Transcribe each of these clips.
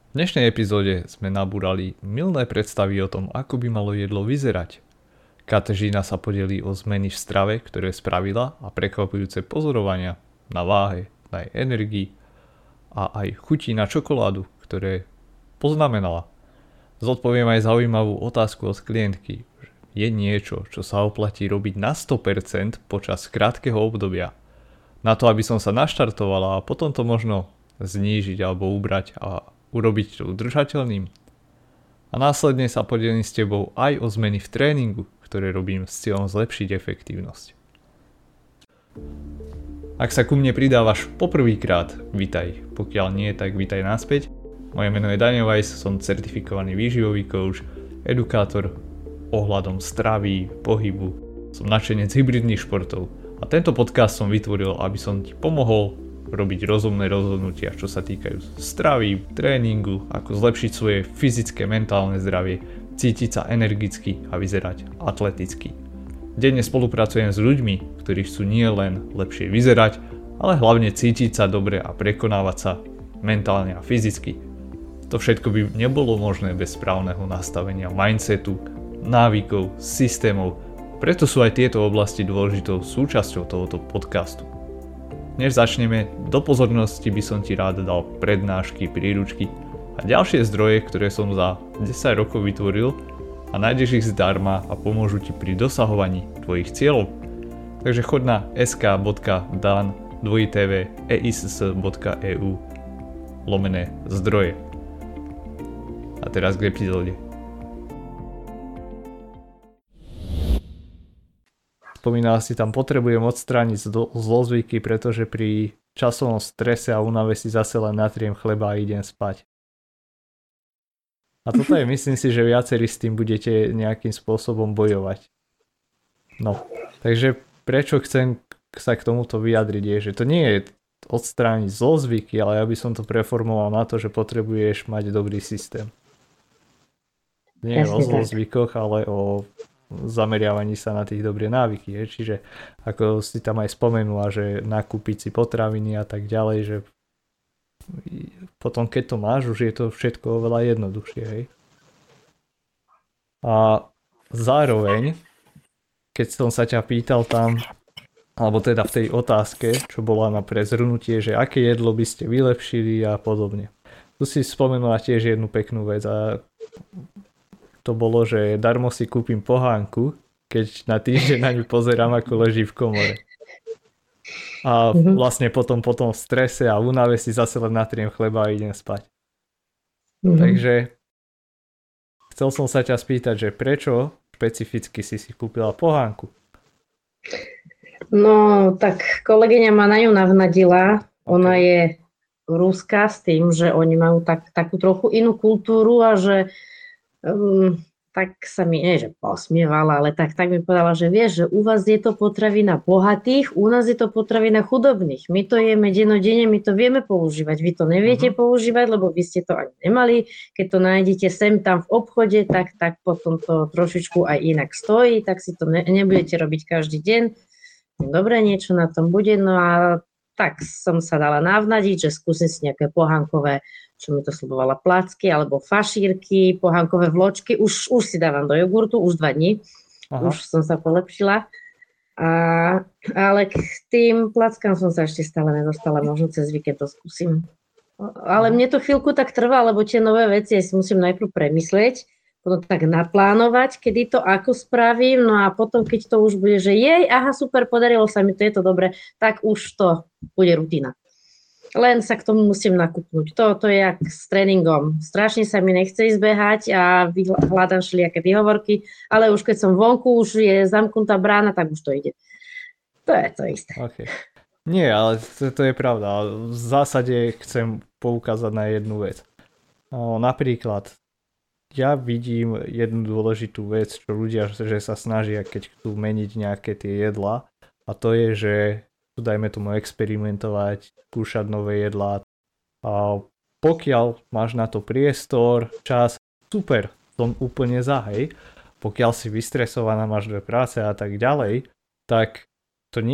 V dnešnej epizóde sme nabúrali mylné predstavy o tom, ako by malo jedlo vyzerať. Katežína sa podelí o zmeny v strave, ktoré spravila a prekvapujúce pozorovania na váhe, na jej energii a aj chutí na čokoládu, ktoré poznamenala. Zodpoviem aj zaujímavú otázku od klientky. Je niečo, čo sa oplatí robiť na 100% počas krátkeho obdobia. Na to, aby som sa naštartovala a potom to možno znížiť alebo ubrať a urobiť to udržateľným. A následne sa podelím s tebou aj o zmeny v tréningu, ktoré robím s cieľom zlepšiť efektívnosť. Ak sa ku mne pridávaš poprvýkrát, vitaj. Pokiaľ nie, tak vitaj naspäť. Moje meno je Daniel Weiss, som certifikovaný výživový coach, edukátor ohľadom stravy, pohybu. Som nadšenec hybridných športov a tento podcast som vytvoril, aby som ti pomohol robiť rozumné rozhodnutia, čo sa týkajú stravy, tréningu, ako zlepšiť svoje fyzické, mentálne zdravie, cítiť sa energicky a vyzerať atleticky. Denne spolupracujem s ľuďmi, ktorí chcú nie len lepšie vyzerať, ale hlavne cítiť sa dobre a prekonávať sa mentálne a fyzicky. To všetko by nebolo možné bez správneho nastavenia mindsetu, návykov, systémov, preto sú aj tieto oblasti dôležitou súčasťou tohoto podcastu. Než začneme, do pozornosti by som ti rád dal prednášky, príručky a ďalšie zdroje, ktoré som za 10 rokov vytvoril a nájdeš ich zdarma a pomôžu ti pri dosahovaní tvojich cieľov. Takže choď na sk.dan.eiss.eu/zdroje. A teraz k epizóde. Spomínala si tam, potrebujem odstrániť zlozvyky, pretože pri časovom strese a únave si zase len natriem chleba a idem spať. A toto je, myslím si, že viacerí s tým budete nejakým spôsobom bojovať. No, takže prečo chcem sa k tomuto vyjadriť je, že to nie je odstrániť zlozvyky, ale ja by som to preformoval na to, že potrebuješ mať dobrý systém. Nie o zlozvykoch, ale o zameriavaní sa na tých dobré návyky. Čiže ako si tam aj spomenula, že nakúpiť si potraviny a tak ďalej, že potom keď to máš, už je to všetko oveľa jednoduchšie. Hej? A zároveň, keď som sa ťa pýtal tam, alebo teda v tej otázke, čo bola na prezhrnutie, že aké jedlo by ste vylepšili a podobne. Tu si spomenula tiež jednu peknú vec a to bolo, že darmo si kúpim pohánku, keď na týždeň na ňu pozerám, ako leží v komore. A vlastne potom v strese a únave si zase len natriem chleba a idem spať. Takže chcel som sa ťa spýtať, že prečo špecificky si kúpila pohánku? No, tak kolegyňa ma na ňu navnadila. Ona je ruská s tým, že oni majú takú trochu inú kultúru a že tak sa mi, nie že posmievala, ale tak mi povedala, že vieš, že u vás je to potravina bohatých, u nás je to potravina chudobných. My to jeme dennodenne, my to vieme používať. Vy to neviete používať, lebo vy ste to ani nemali. Keď to nájdete sem tam v obchode, tak potom to trošičku aj inak stojí, tak si to nebudete robiť každý deň. Dobre, niečo na tom bude. No a tak som sa dala navnadiť, že skúsim si nejaké pohánkové, čo mi to slubovala, placky alebo fašírky, pohánkové vločky. Už si dávam do jogurtu, už 2 dní. Aha. Už som sa polepšila. Ale k tým plackám som sa ešte stále nedostala. Možno cez víkend to skúsim. Ale mne to chvíľku tak trvá, lebo tie nové veci ja si musím najprv premyslieť, potom tak naplánovať, kedy to ako spravím, no a potom, keď to už bude, že aha, super, podarilo sa mi to, je to dobre, tak už to bude rutina. Len sa k tomu musím nakúpnúť. To je jak s tréningom. Strašne sa mi nechce ísť behať a hľadám všelijaké výhovorky, ale už keď som vonku, už je zamknutá brána, tak už to ide. To je to isté. Okay. Nie, ale to je pravda. V zásade chcem poukázať na jednu vec. Napríklad, ja vidím jednu dôležitú vec, čo ľudia, že sa snažia, keď chcú meniť nejaké tie jedlá, a to je, že dajme tomu experimentovať, skúšať nové jedlá. A pokiaľ máš na to priestor, čas, super, som úplne za, hej. Pokiaľ si vystresovaná, máš dve práce a tak ďalej, tak to nie je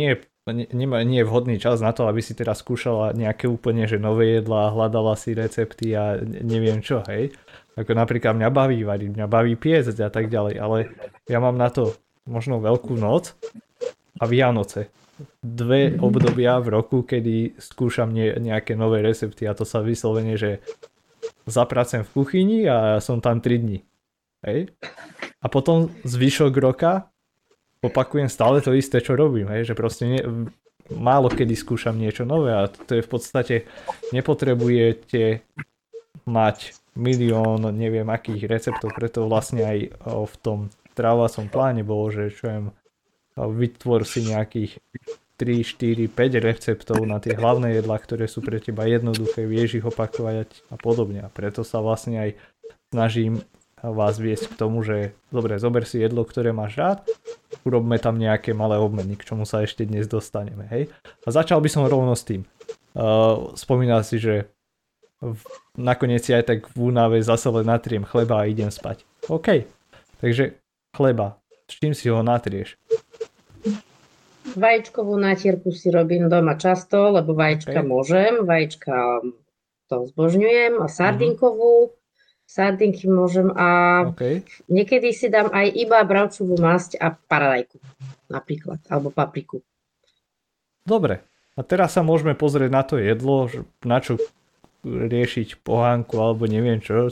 nie je vhodný čas na to, aby si teraz skúšala nejaké úplne že nové jedlá, hľadala si recepty a neviem čo, hej. Ako napríklad mňa baví variť, mňa baví piecť a tak ďalej, ale ja mám na to možno Veľkú noc a Vianoce. 2 obdobia v roku, kedy skúšam nejaké nové recepty a to sa vyslovene, že zapracujem v kuchyni a som tam 3 dní. Hej. A potom zvyšok roka opakujem stále to isté, čo robím, hej, že proste málo kedy skúšam niečo nové a to je v podstate, nepotrebujete mať milión neviem akých receptov, preto vlastne aj v tom trávacom pláne bolo, že čo viem, vytvor si nejakých 3, 4, 5 receptov na tie hlavné jedlá, ktoré sú pre teba jednoduché, vieš ich opakovať a podobne a preto sa vlastne aj snažím vás viesť k tomu, že dobre, zober si jedlo, ktoré máš rád, urobme tam nejaké malé obmeny, k čomu sa ešte dnes dostaneme, hej. A začal by som rovno s tým. Spomínal si, že nakoniec si aj tak v únave zase len natriem chleba a idem spať. OK, takže chleba, s čím si ho natrieš? Vajíčkovú natierku si robím doma často, lebo vajíčka môžem, vajíčka to zbožňujem a sardinkovú. Sardinky môžem a niekedy si dám aj iba bravčovú masť a paradajku napríklad, alebo papriku. Dobre, a teraz sa môžeme pozrieť na to jedlo, na čo riešiť pohánku alebo neviem čo.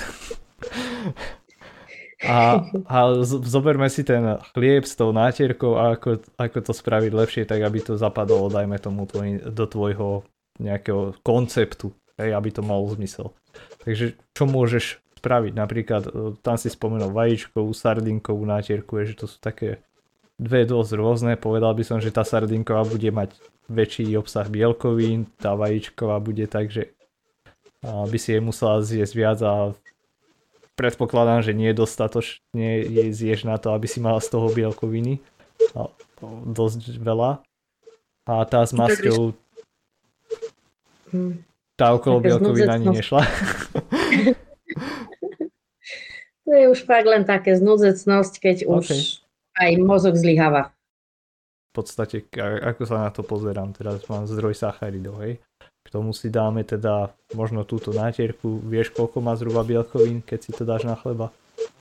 A zoberme si ten chlieb s tou nátierkou a ako to spraviť lepšie, tak aby to zapadalo, dajme tomu, do tvojho nejakého konceptu, aby to malo zmysel. Takže čo môžeš spraviť? Napríklad tam si spomenul vajíčkovú, sardinkovú nátierku, že to sú také dve dosť rôzne. Povedal by som, že tá sardinková bude mať väčší obsah bielkovín, tá vajíčková bude tak, že by si jej musela zjesť viac a predpokladám, že nie je dostatočne jej zješ na to, aby si mala z toho bielkoviny. Dosť veľa. A tá s masťou tá okolo bielkovín ani nešla. To je už fakt len také znúdzecnosť, keď už aj mozog zlyháva. V podstate, ako sa na to pozerám, teraz mám zdroj sacharidov, hej. K tomu si dáme teda možno túto nátierku. Vieš, koľko má zhruba bielkovín, keď si to dáš na chleba?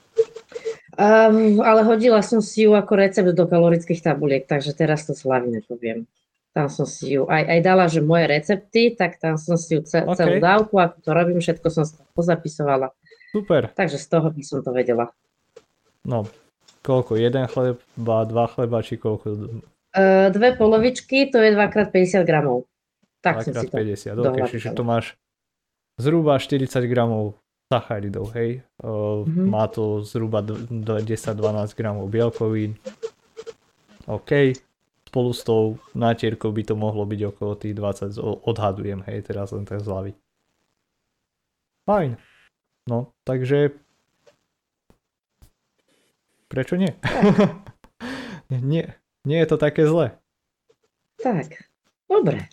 Ale hodila som si ju ako recept do kalorických tabuliek, takže teraz to slavne poviem. Tam som si ju aj dala, že moje recepty, tak tam som si ju celú dávku, ako to robím, všetko som si pozapisovala. Super. Takže z toho by som to vedela. No, koľko? Jeden chleba, 2 chleba, či koľko? 2 polovičky, to je 2x50 gramov. Tak 2x50, ok, čiže to máš zhruba 40 gramov sacharidov, hej? Má to zhruba 10-12 gramov bielkovín. OK. Spolu s tou nátierkou by to mohlo byť okolo tých 20, odhadujem, hej, teraz len tak z hlavy. Fajn. No, takže prečo nie? nie je to také zlé. Tak, dobre.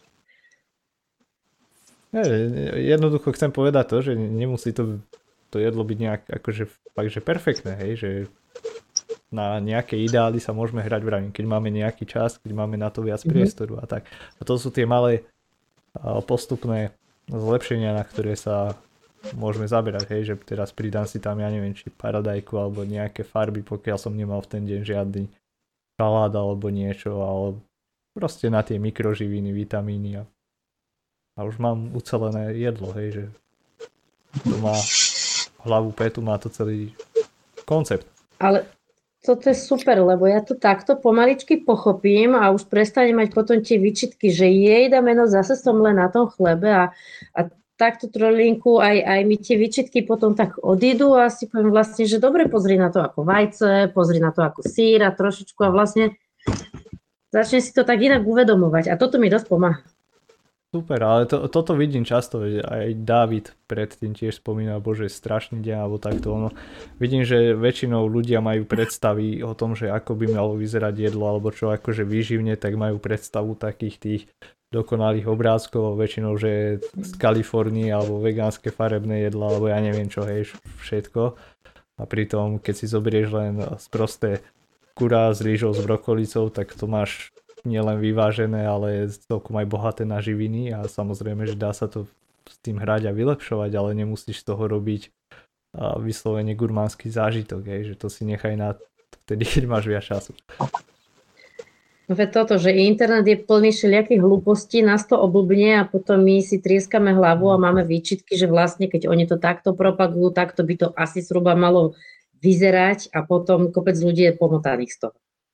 Jednoducho chcem povedať to, že nemusí to jedlo byť nejak akože fakt, že perfektné, hej, že na nejaké ideály sa môžeme hrať vrajím, keď máme nejaký čas, keď máme na to viac priestoru a tak. A to sú tie malé postupné zlepšenia, na ktoré sa môžeme zaberať, hej, že teraz pridám si tam, ja neviem, či paradajku alebo nejaké farby, pokiaľ som nemal v ten deň žiadny šalát alebo niečo, alebo proste na tie mikroživiny, vitamíny a už mám ucelené jedlo, hej, že to má hlavu, petu, má to celý koncept. Ale toto je super, lebo ja to takto pomaličky pochopím a už prestanem mať potom tie výčitky, že jejda meno, zase som len na tom chlebe a takto trolinku aj mi tie výčitky potom tak odídu a si poviem vlastne, že dobre, pozri na to ako vajce, pozri na to ako sír a trošičku a vlastne začnem si to tak inak uvedomovať a toto mi dosť pomáha. Super, ale toto vidím často, aj Dávid predtým tiež spomínal, bože, strašný deň alebo takto. Vidím, že väčšinou ľudia majú predstavy o tom, že ako by malo vyzerať jedlo alebo čo akože výživne, tak majú predstavu takých tých dokonalých obrázkov, väčšinou, že z Kalifornie alebo vegánske farebné jedlo alebo ja neviem čo, hej, všetko. A pritom, keď si zoberieš len sprosté kurá s rýžou, s brokolicou, tak to máš nielen vyvážené, ale celkom aj bohaté na živiny a samozrejme, že dá sa to s tým hrať a vylepšovať, ale nemusíš z toho robiť vyslovene gurmánsky zážitok, že to si nechaj na vtedy, keď máš viac času. Toto, že internet je plný všelijakých hlúpostí, nás to oblbne a potom my si trieskame hlavu a máme výčitky, že vlastne keď oni to takto propagujú, takto by to asi zhruba malo vyzerať a potom kopec ľudí je pomotaných z toho.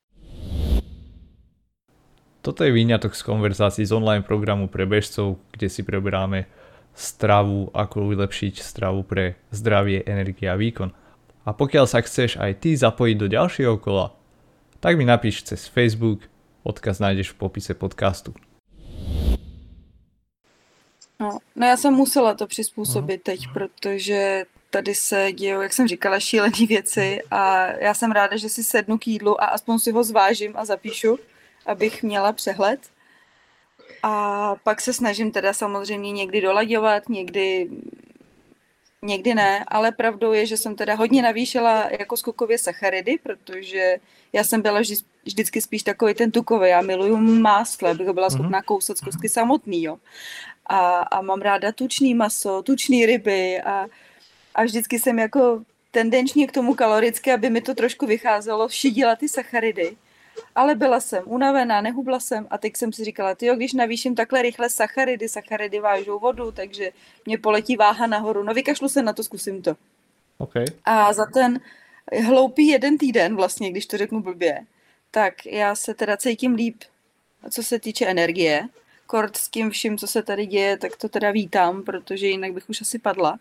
Toto je výňatok z konverzácií z online programu pre bežcov, kde si preberáme stravu, ako vylepšiť stravu pre zdravie, energie a výkon. A pokiaľ sa chceš aj ty zapojiť do ďalšieho kola, tak mi napíš cez Facebook, odkaz nájdeš v popise podcastu. No já jsem musela to přizpůsobit teď, protože tady se dějou, jak jsem říkala, šílené věci a já jsem ráda, že si sednu k jídlu a aspoň si ho zvážím a zapíšu, abych měla přehled. A pak se snažím teda samozřejmě někdy dolaďovat, někdy ne, ale pravdou je, že jsem teda hodně navýšila jako skokově sacharidy, protože já jsem byla vždycky spíš takový ten tukový, já miluju máslo, abych ho byla schopná kousat z kostky samotný, jo. A mám ráda tučný maso, tučný ryby a vždycky jsem jako tendenčně k tomu kaloricky, aby mi to trošku vycházelo, šidila ty sacharidy. Ale byla jsem unavená, nehubla jsem a teď jsem si říkala, tyjo, když navýším takhle rychle sacharidy vážou vodu, takže mě poletí váha nahoru, no vykašlu se na to, zkusím to. Okay. A za ten hloupý 1 týden vlastně, když to řeknu blbě, tak já se teda cítím líp, co se týče energie. Kort s tím vším, co se tady děje, tak to teda vítám, protože jinak bych už asi padla.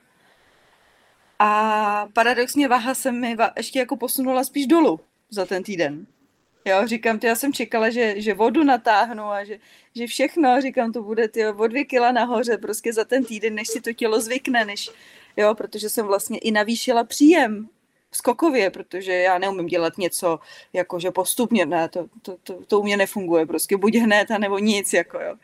A paradoxně váha se mi ještě jako posunula spíš dolů za ten týden. Jo, říkám, já jsem čekala, že vodu natáhnu a že všechno, říkám, to bude o 2 kila nahoře prostě za ten týden, než si to tělo zvykne, protože jsem vlastně i navýšila příjem skokově, protože já neumím dělat něco jakože postupně, ne, to u mě nefunguje, prostě buď hned, anebo nic, jako jo.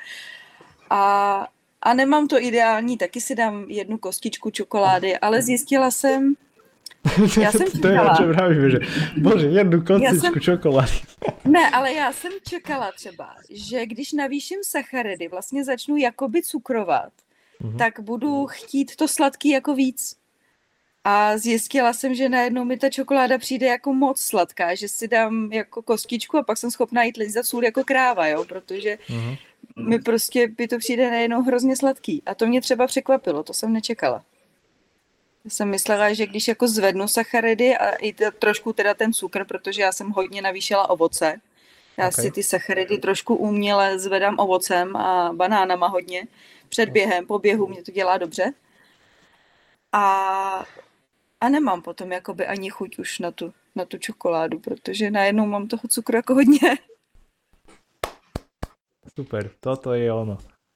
A nemám to ideální, taky si dám 1 kostičku čokolády, ale zjistila jsem, já jsem čekala. To je, o čem vravíme, že bože, 1 kostičku čokolády. Ne, ale já jsem čekala třeba, že když navýším sacharidy, vlastně začnu jakoby cukrovat, tak budu chtít to sladký jako víc. A zjistila jsem, že najednou mi ta čokoláda přijde jako moc sladká, že si dám jako kostičku a pak jsem schopná jít lizat sůl jako kráva, jo, protože mi prostě by to přijde najednou hrozně sladký. A to mě třeba překvapilo, to jsem nečekala. Já jsem myslela, že když jako zvednu sacharidy a i trošku teda ten cukr, protože já jsem hodně navýšila ovoce. Já si ty sacharidy trošku uměle zvedám ovocem a banánama hodně. Před během, po běhu mě to dělá dobře. A nemám potom jakoby ani chuť už na tu čokoládu, protože najednou mám toho cukru jako hodně. Super, toto je ono.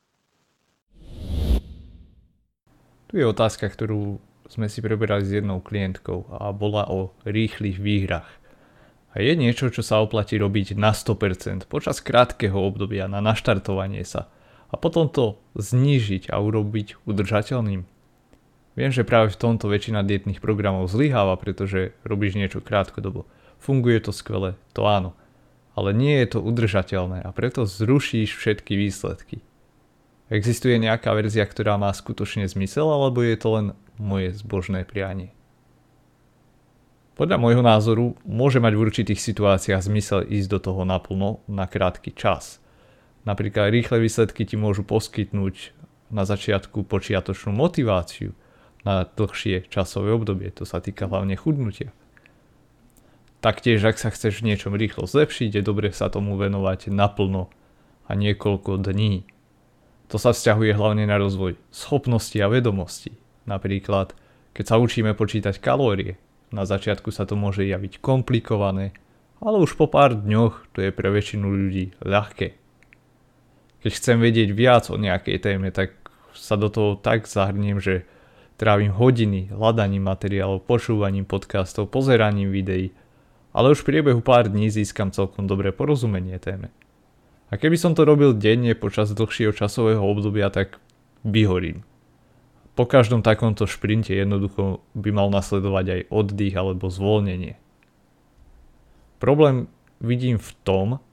Tu je otázka, ktorú sme si preberali s jednou klientkou a bola o rýchlych výhrach. A je niečo, čo sa oplatí robiť na 100% počas krátkeho obdobia na naštartovanie sa a potom to znížiť a urobiť udržateľným. Viem, že práve v tomto väčšina dietných programov zlyháva, pretože robíš niečo krátkodobo. Funguje to skvele, to áno. Ale nie je to udržateľné a preto zrušíš všetky výsledky. Existuje nejaká verzia, ktorá má skutočne zmysel, alebo je to len moje zbožné prianie? Podľa môjho názoru môže mať v určitých situáciách zmysel ísť do toho naplno na krátky čas. Napríklad rýchle výsledky ti môžu poskytnúť na začiatku počiatočnú motiváciu na dlhšie časové obdobie, to sa týka hlavne chudnutia. Taktiež, ak sa chceš v niečom rýchlo zlepšiť, je dobre sa tomu venovať naplno a niekoľko dní. To sa vzťahuje hlavne na rozvoj schopností a vedomostí. Napríklad, keď sa učíme počítať kalórie, na začiatku sa to môže javiť komplikované, ale už po pár dňoch to je pre väčšinu ľudí ľahké. Keď chcem vedieť viac o nejakej téme, tak sa do toho tak zahrniem, že trávim hodiny hľadaním materiálov, počúvaním podcastov, pozeraním videí, ale už v priebehu pár dní získam celkom dobré porozumenie téme. A keby som to robil denne počas dlhšieho časového obdobia, tak vyhorím. Po každom takomto šprinte jednoducho by mal nasledovať aj oddych alebo zvolnenie. Problém vidím v tom,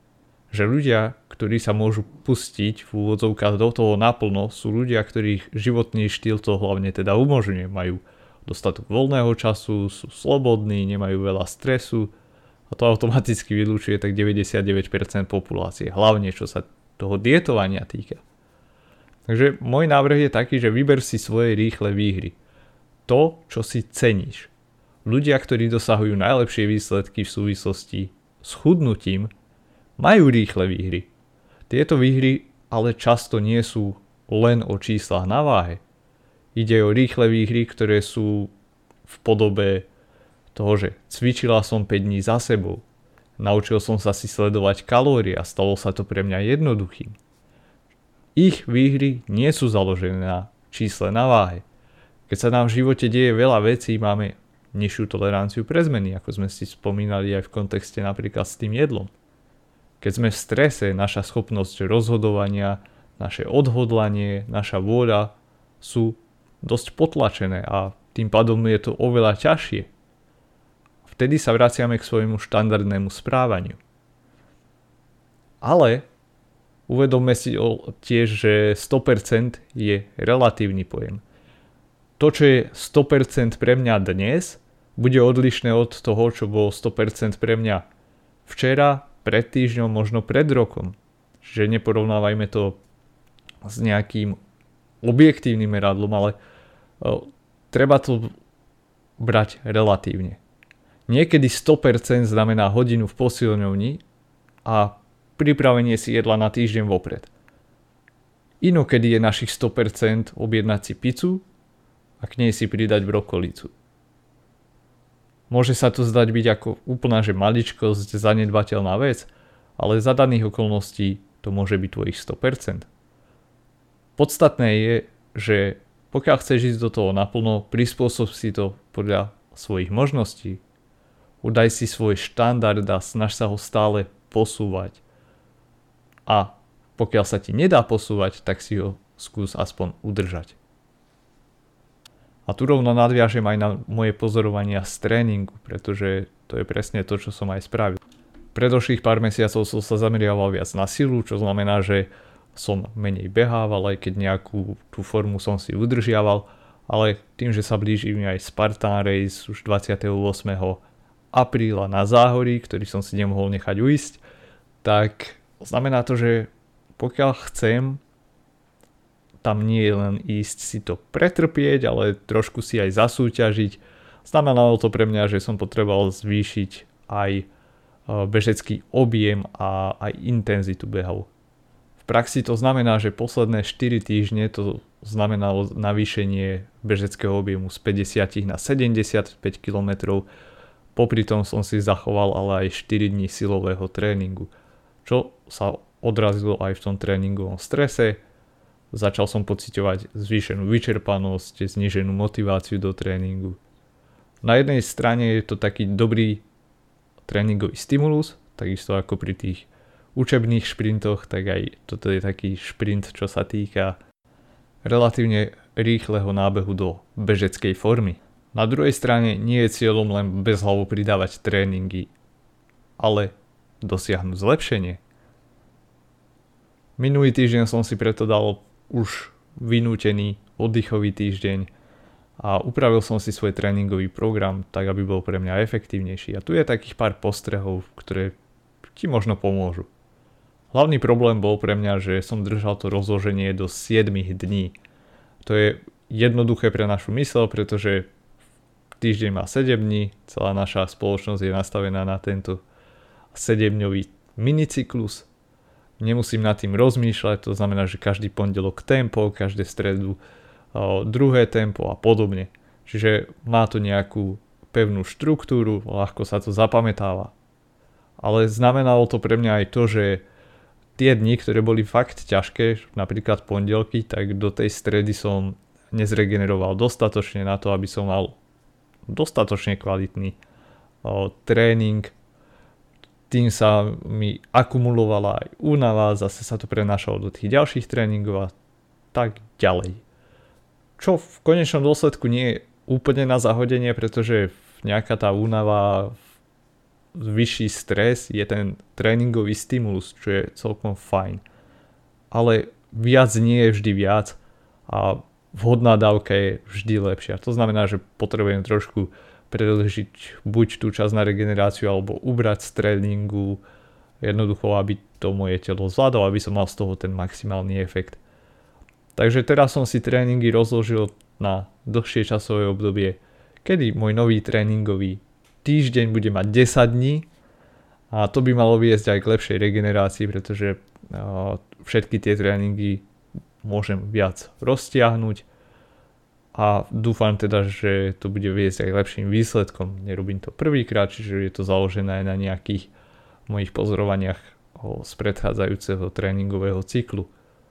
že ľudia, ktorí sa môžu pustiť v úvodzovkách do toho naplno, sú ľudia, ktorých životný štýl to hlavne teda umožňuje. Majú dostatok voľného času, sú slobodní, nemajú veľa stresu a to automaticky vylúčuje tak 99% populácie, hlavne čo sa toho dietovania týka. Takže môj návrh je taký, že vyber si svoje rýchle výhry. To, čo si ceníš. Ľudia, ktorí dosahujú najlepšie výsledky v súvislosti s chudnutím, majú rýchle výhry. Tieto výhry ale často nie sú len o číslach na váhe. Ide o rýchle výhry, ktoré sú v podobe toho, že cvičila som 5 dní za sebou. Naučil som sa si sledovať kalórie a stalo sa to pre mňa jednoduchým. Ich výhry nie sú založené na čísle na váhe. Keď sa nám v živote deje veľa vecí, máme nižšiu toleranciu pre zmeny, ako sme si spomínali aj v kontexte napríklad s tým jedlom. Keď sme v strese, naša schopnosť rozhodovania, naše odhodlanie, naša vôľa sú dosť potlačené a tým pádom je to oveľa ťažšie. Vtedy sa vraciame k svojmu štandardnému správaniu. Ale uvedomme si tiež, že 100% je relatívny pojem. To, čo je 100% pre mňa dnes, bude odlišné od toho, čo bolo 100% pre mňa včera, pred týždňom, možno pred rokom. Čiže neporovnávajme to s nejakým objektívnym meradlom, ale treba to brať relatívne. Niekedy 100% znamená hodinu v posilňovni a pripravenie si jedla na týždeň vopred. Inokedy je našich 100% objednať si pizzu a k nej si pridať brokolicu. Môže sa to zdať byť ako úplná maličkosť, zanedbateľná vec, ale za daných okolností to môže byť tvojich 100%. Podstatné je, že pokiaľ chceš ísť do toho naplno, prispôsob si to podľa svojich možností. Udaj si svoj štandard a snaž sa ho stále posúvať. A pokiaľ sa ti nedá posúvať, tak si ho skús aspoň udržať. A tu rovno nadviažem aj na moje pozorovania z tréningu, pretože to je presne to, čo som aj spravil. Predošlých pár mesiacov som sa zameriaval viac na silu, čo znamená, že som menej behával, aj keď nejakú tú formu som si udržiaval, ale tým, že sa blíži mi aj Spartan Race už 28. apríla na Záhorí, ktorý som si nemohol nechať ujsť, tak znamená to, že pokiaľ chcem tam nie je len ísť si to pretrpieť, ale trošku si aj zasúťažiť. Znamenalo to pre mňa, že som potreboval zvýšiť aj bežecký objem a aj intenzitu behov. V praxi to znamená, že posledné 4 týždne to znamenalo navýšenie bežeckého objemu z 50 na 75 km. Popri tom som si zachoval ale aj 4 dní silového tréningu, čo sa odrazilo aj v tom tréningovom strese. Začal som pociťovať zvýšenú vyčerpanosť, zníženú motiváciu do tréningu. Na jednej strane je to taký dobrý tréningový stimulus, takisto ako pri tých učebných šprintoch, tak aj toto je taký šprint, čo sa týka relatívne rýchleho nábehu do bežeckej formy. Na druhej strane nie je cieľom len bezhlavo pridávať tréningy, ale dosiahnuť zlepšenie. Minulý týždeň som si preto dal už vynútený oddychový týždeň a upravil som si svoj tréningový program tak, aby bol pre mňa efektívnejší. A tu je takých pár postrehov, ktoré ti možno pomôžu. Hlavný problém bol pre mňa, že som držal to rozloženie do 7 dní. To je jednoduché pre našu myseľ, pretože týždeň má 7 dní, celá naša spoločnosť je nastavená na tento 7-dňový minicyklus. Nemusím nad tým rozmýšľať, to znamená, že každý pondelok tempo, každé stredu druhé tempo a podobne. Čiže má to nejakú pevnú štruktúru, ľahko sa to zapamätáva. Ale znamenalo to pre mňa aj to, že tie dni, ktoré boli fakt ťažké, napríklad pondelky, tak do tej stredy som nezregeneroval dostatočne na to, aby som mal dostatočne kvalitný tréning. Tým sa mi akumulovala aj únava, zase sa to prenášalo do tých ďalších tréningov a tak ďalej. Čo v konečnom dôsledku nie je úplne na zahodenie, pretože nejaká tá únava vyšší stres, je ten tréningový stimulus, čo je celkom fajn. Ale viac nie je vždy viac a vhodná dávka je vždy lepšia. To znamená, že potrebujem trošku predĺžiť buď tú časť na regeneráciu alebo ubrať z tréningu, jednoducho, aby to moje telo zvládalo, aby som mal z toho ten maximálny efekt. Takže teraz som si tréningy rozložil na dlhšie časové obdobie, kedy môj nový tréningový týždeň bude mať 10 dní a to by malo viesť aj k lepšej regenerácii, pretože všetky tie tréningy môžem viac roztiahnuť a dúfam teda, že to bude viesť aj k lepším výsledkom. Nerobím to prvýkrát, čiže je to založené aj na nejakých mojich pozorovaniach z predchádzajúceho tréningového cyklu.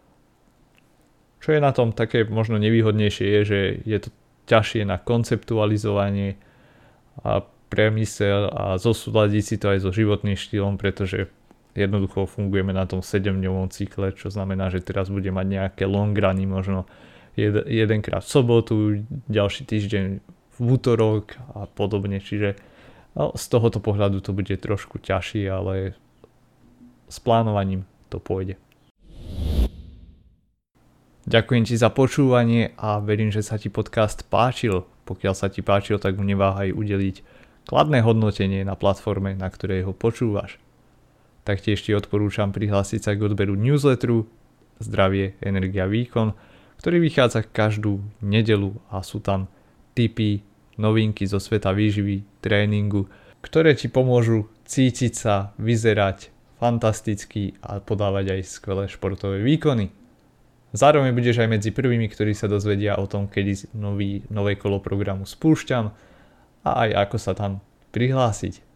Čo je na tom také možno nevýhodnejšie je, že je to ťažšie na konceptualizovanie a premysel a zosúľadiť si to aj so životným štýlom, pretože jednoducho fungujeme na tom 7-dňovom cykle, čo znamená, že teraz bude mať nejaké long runy, možno jedenkrát v sobotu, ďalší týždeň v útorok a podobne, čiže z tohoto pohľadu to bude trošku ťažšie, ale s plánovaním to pôjde. Ďakujem ti za počúvanie a verím, že sa ti podcast páčil. Pokiaľ sa ti páčil, tak mu neváhaj udeliť kladné hodnotenie na platforme, na ktorej ho počúvaš. Taktiež ti odporúčam prihlásiť sa k odberu newsletteru Zdravie, energia, výkon, ktorý vychádza každú nedeľu a sú tam tipy, novinky zo sveta výživy, tréningu, ktoré ti pomôžu cítiť sa, vyzerať fantasticky a podávať aj skvelé športové výkony. Zároveň budeš aj medzi prvými, ktorí sa dozvedia o tom, kedy nové kolo programu spúšťam a aj ako sa tam prihlásiť.